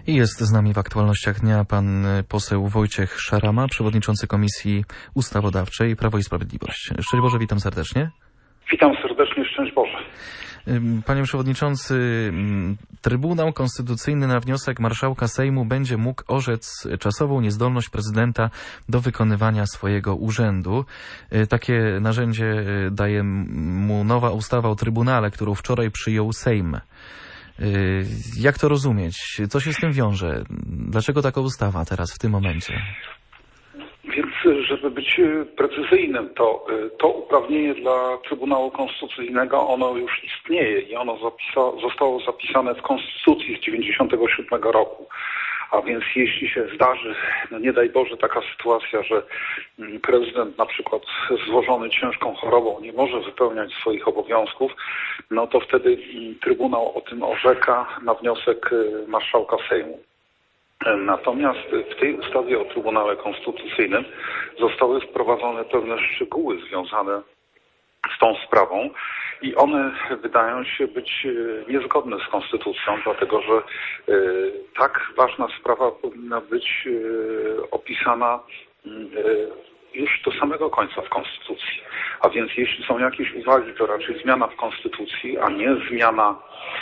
I jest z nami w aktualnościach dnia pan poseł Wojciech Szarama, przewodniczący Komisji Ustawodawczej Prawo i Sprawiedliwość. Szczęść Boże, witam serdecznie. Witam serdecznie, szczęść Boże. Panie przewodniczący, Trybunał Konstytucyjny na wniosek marszałka Sejmu będzie mógł orzec czasową niezdolność prezydenta do wykonywania swojego urzędu. Takie narzędzie daje mu nowa ustawa o Trybunale, którą wczoraj przyjął Sejm. Jak to rozumieć? Co się z tym wiąże? Dlaczego taka ustawa teraz, w tym momencie? Więc, żeby być precyzyjnym, to uprawnienie dla Trybunału Konstytucyjnego, ono już istnieje i ono zostało zapisane w Konstytucji z 1997 roku. A więc jeśli się zdarzy, no nie daj Boże, taka sytuacja, że prezydent na przykład złożony ciężką chorobą nie może wypełniać swoich obowiązków, no to wtedy Trybunał o tym orzeka na wniosek marszałka Sejmu. Natomiast w tej ustawie o Trybunale Konstytucyjnym zostały wprowadzone pewne szczegóły związane z tą sprawą i one wydają się być niezgodne z konstytucją, dlatego że tak ważna sprawa powinna być opisana już do samego końca w Konstytucji. A więc jeśli są jakieś uwagi, to raczej zmiana w Konstytucji, a nie zmiana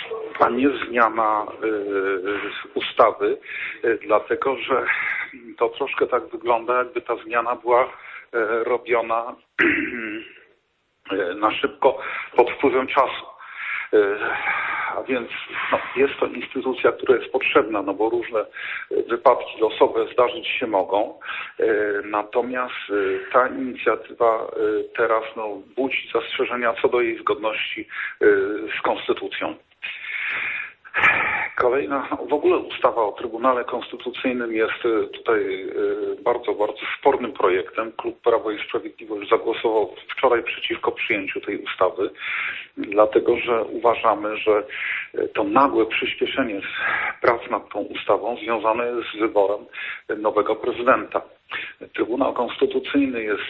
ustawy, dlatego że to troszkę tak wygląda, jakby ta zmiana była robiona na szybko pod wpływem czasu. A więc jest to instytucja, która jest potrzebna, no bo różne wypadki losowe zdarzyć się mogą. Natomiast ta inicjatywa teraz budzi zastrzeżenia co do jej zgodności z konstytucją. Kolejna, w ogóle ustawa o Trybunale Konstytucyjnym jest tutaj bardzo, bardzo spornym projektem. Klub Prawo i Sprawiedliwość zagłosował wczoraj przeciwko przyjęciu tej ustawy, dlatego że uważamy, że to nagłe przyspieszenie prac nad tą ustawą związane jest z wyborem nowego prezydenta. Trybunał Konstytucyjny jest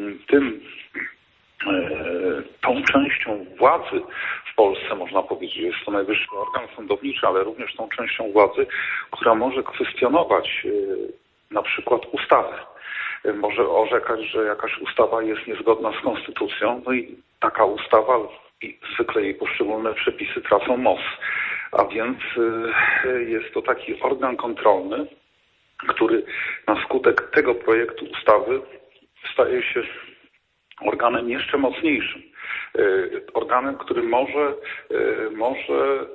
tą częścią władzy w Polsce, można powiedzieć, jest to najwyższy organ sądowniczy, ale również tą częścią władzy, która może kwestionować na przykład ustawy. Może orzekać, że jakaś ustawa jest niezgodna z konstytucją, no i taka ustawa i zwykle jej poszczególne przepisy tracą moc. A więc jest to taki organ kontrolny, który na skutek tego projektu ustawy staje się organem jeszcze mocniejszym. Organem, który może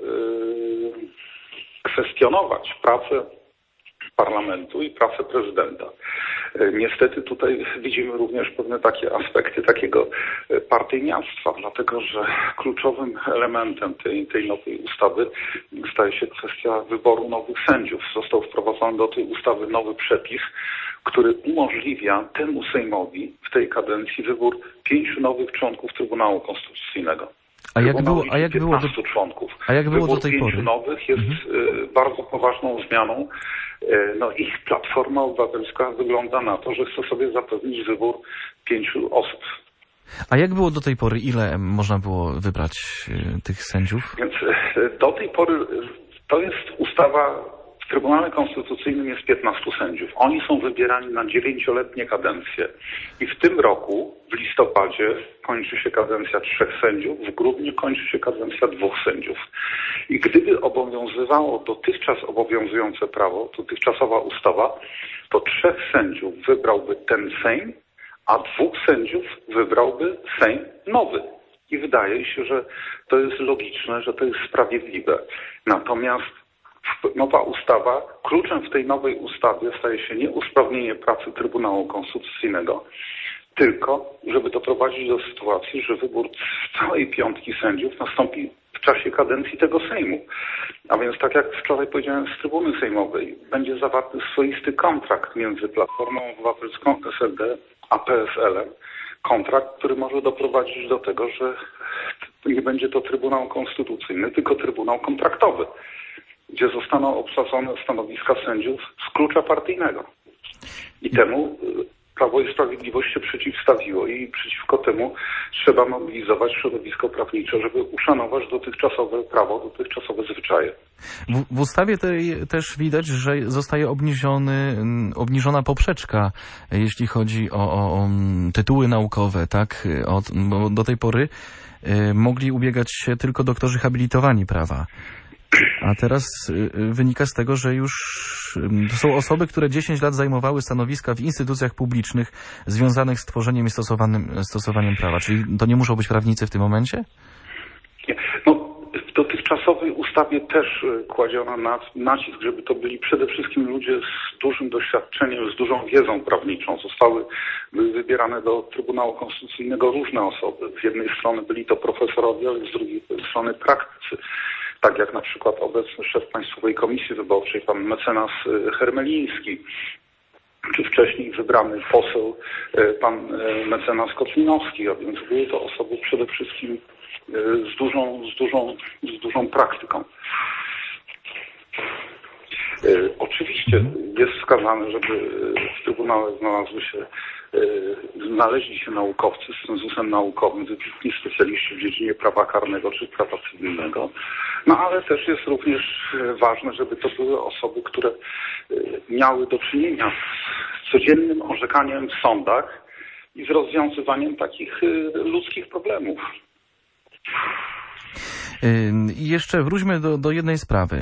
kwestionować pracę parlamentu i pracę prezydenta. Niestety tutaj widzimy również pewne takie aspekty takiego partyjniactwa, dlatego że kluczowym elementem tej nowej ustawy staje się kwestia wyboru nowych sędziów. Został wprowadzony do tej ustawy nowy przepis, który umożliwia temu Sejmowi w tej kadencji wybór 5 nowych członków Trybunału Konstytucyjnego. A jak było do tej 5 pory? nowych jest bardzo poważną zmianą. No i Platforma Obywatelska wygląda na to, że chce sobie zapewnić wybór 5 osób. A jak było do tej pory? Ile można było wybrać tych sędziów? Więc do tej pory to jest ustawa. W Trybunale Konstytucyjnym jest 15 sędziów. Oni są wybierani na 9-letnie kadencje. I w tym roku, w listopadzie, kończy się kadencja 3 sędziów, w grudniu kończy się kadencja 2 sędziów. I gdyby obowiązywało dotychczas obowiązujące prawo, dotychczasowa ustawa, to 3 sędziów wybrałby ten Sejm, a 2 sędziów wybrałby Sejm nowy. I wydaje się, że to jest logiczne, że to jest sprawiedliwe. Natomiast nowa ustawa, kluczem w tej nowej ustawie staje się nie usprawnienie pracy Trybunału Konstytucyjnego, tylko żeby doprowadzić do sytuacji, że wybór całej 5 sędziów nastąpi w czasie kadencji tego Sejmu. A więc tak jak wczoraj powiedziałem z trybuny sejmowej, będzie zawarty swoisty kontrakt między Platformą Obywatelską, SLD a PSL-em. Kontrakt, który może doprowadzić do tego, że nie będzie to Trybunał Konstytucyjny, tylko Trybunał Kontraktowy, gdzie zostaną obsadzone stanowiska sędziów z klucza partyjnego. I temu Prawo i Sprawiedliwość się przeciwstawiło i przeciwko temu trzeba mobilizować środowisko prawnicze, żeby uszanować dotychczasowe prawo, dotychczasowe zwyczaje. W ustawie tej też widać, że zostaje obniżona poprzeczka, jeśli chodzi o tytuły naukowe, tak? Bo do tej pory mogli ubiegać się tylko doktorzy habilitowani prawa. A teraz wynika z tego, że już to są osoby, które 10 lat zajmowały stanowiska w instytucjach publicznych związanych z tworzeniem i stosowaniem prawa. Czyli to nie muszą być prawnicy w tym momencie? Nie. No, w dotychczasowej ustawie też kładziono nacisk, żeby to byli przede wszystkim ludzie z dużym doświadczeniem, z dużą wiedzą prawniczą. Były wybierane do Trybunału Konstytucyjnego różne osoby. Z jednej strony byli to profesorowie, ale z drugiej strony praktycy. Tak jak na przykład obecny szef Państwowej Komisji Wyborczej, pan mecenas Hermeliński, czy wcześniej wybrany poseł, pan mecenas Kotlinowski, a więc były to osoby przede wszystkim z dużą praktyką. Oczywiście jest wskazane, żeby w Trybunale znaleźli się naukowcy z cenzusem naukowym, wybitni specjaliści w dziedzinie prawa karnego czy prawa cywilnego. No ale też jest również ważne, żeby to były osoby, które miały do czynienia z codziennym orzekaniem w sądach i z rozwiązywaniem takich ludzkich problemów. I jeszcze wróćmy do jednej sprawy.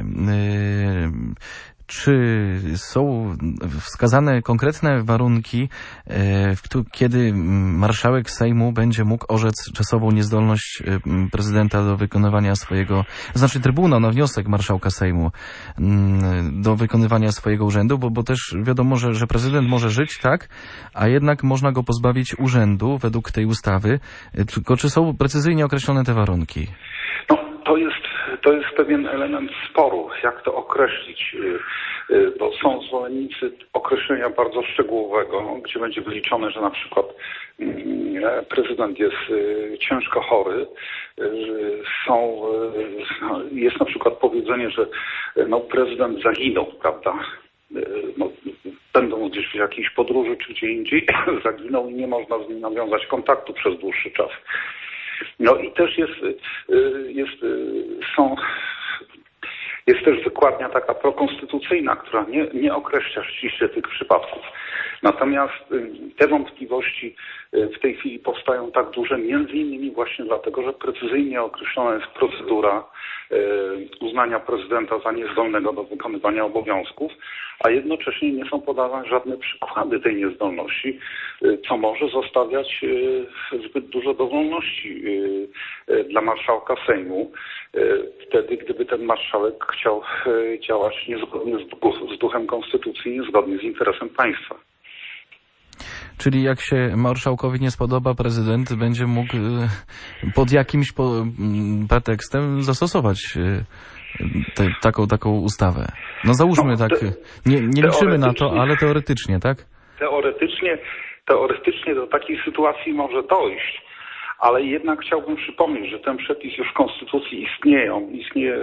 Czy są wskazane konkretne warunki, kiedy marszałek Sejmu będzie mógł orzec czasową niezdolność prezydenta do wykonywania swojego, znaczy Trybunał na wniosek marszałka Sejmu do wykonywania swojego urzędu, bo też wiadomo, że prezydent może żyć, tak, a jednak można go pozbawić urzędu według tej ustawy. Tylko czy są precyzyjnie określone te warunki? No, to jest pewien element sporu, jak to określić, bo są zwolennicy określenia bardzo szczegółowego, gdzie będzie wyliczone, że na przykład prezydent jest ciężko chory, jest na przykład powiedzenie, że prezydent zaginął, prawda? Będą gdzieś w jakiejś podróży czy gdzie indziej, zaginął i nie można z nim nawiązać kontaktu przez dłuższy czas. No i też jest też wykładnia taka prokonstytucyjna, która nie określa ściśle tych przypadków. Natomiast te wątpliwości w tej chwili powstają tak duże, między innymi właśnie dlatego, że precyzyjnie określona jest procedura uznania prezydenta za niezdolnego do wykonywania obowiązków, a jednocześnie nie są podawane żadne przykłady tej niezdolności, co może zostawiać zbyt dużo dowolności dla marszałka Sejmu, wtedy gdyby ten marszałek chciał działać niezgodnie z duchem konstytucji, niezgodnie z interesem państwa. Czyli jak się marszałkowi nie spodoba, prezydent będzie mógł pod jakimś pretekstem zastosować taką ustawę. No załóżmy tak, nie liczymy na to, ale teoretycznie, tak? Teoretycznie do takiej sytuacji może dojść, ale jednak chciałbym przypomnieć, że ten przepis już w Konstytucji istnieje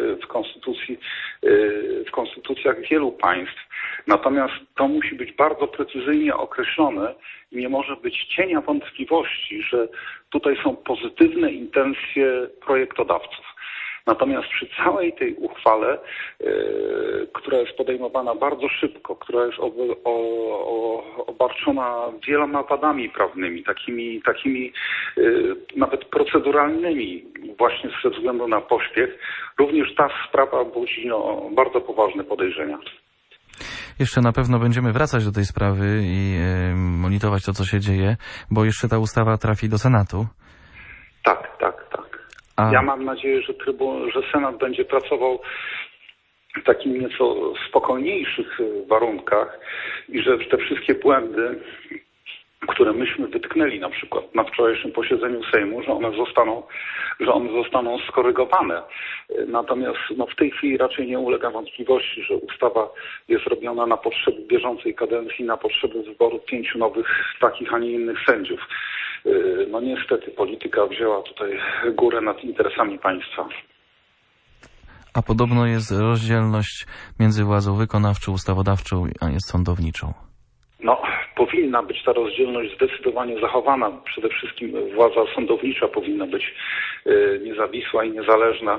w konstytucjach wielu państw. Natomiast to musi być bardzo precyzyjnie określone i nie może być cienia wątpliwości, że tutaj są pozytywne intencje projektodawców. Natomiast przy całej tej uchwale, która jest podejmowana bardzo szybko, która jest obarczona wieloma wadami prawnymi, takimi nawet proceduralnymi, właśnie ze względu na pośpiech, również ta sprawa budzi bardzo poważne podejrzenia. Jeszcze na pewno będziemy wracać do tej sprawy i monitorować to, co się dzieje, bo jeszcze ta ustawa trafi do Senatu. Tak. Ja mam nadzieję, że Senat będzie pracował w takim nieco spokojniejszych warunkach i że te wszystkie błędy, które myśmy wytknęli na przykład na wczorajszym posiedzeniu Sejmu, że one zostaną skorygowane. Natomiast w tej chwili raczej nie ulega wątpliwości, że ustawa jest robiona na potrzeby bieżącej kadencji, na potrzeby wyboru 5 nowych takich, a nie innych sędziów. Niestety polityka wzięła tutaj górę nad interesami państwa. A podobno jest rozdzielność między władzą wykonawczą, ustawodawczą, a jest sądowniczą. powinna być ta rozdzielność zdecydowanie zachowana. Przede wszystkim władza sądownicza powinna być niezawisła i niezależna.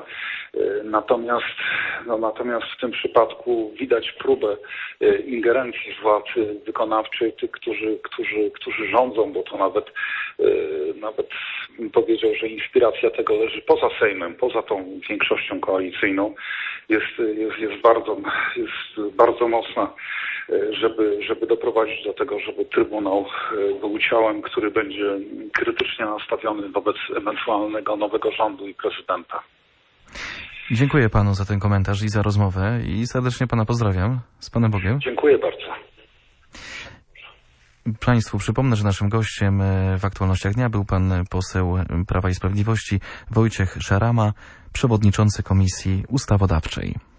Natomiast w tym przypadku widać próbę ingerencji władz wykonawczych, tych, którzy rządzą, bo to nawet bym powiedział, że inspiracja tego leży poza Sejmem, poza tą większością koalicyjną, jest bardzo mocna, żeby doprowadzić do tego, żeby Trybunał był ciałem, który będzie krytycznie nastawiony wobec ewentualnego nowego rządu i prezydenta. Dziękuję panu za ten komentarz i za rozmowę i serdecznie pana pozdrawiam. Z Panem Bogiem. Dziękuję bardzo. Państwu przypomnę, że naszym gościem w Aktualnościach Dnia był pan poseł Prawa i Sprawiedliwości Wojciech Szarama, przewodniczący Komisji Ustawodawczej.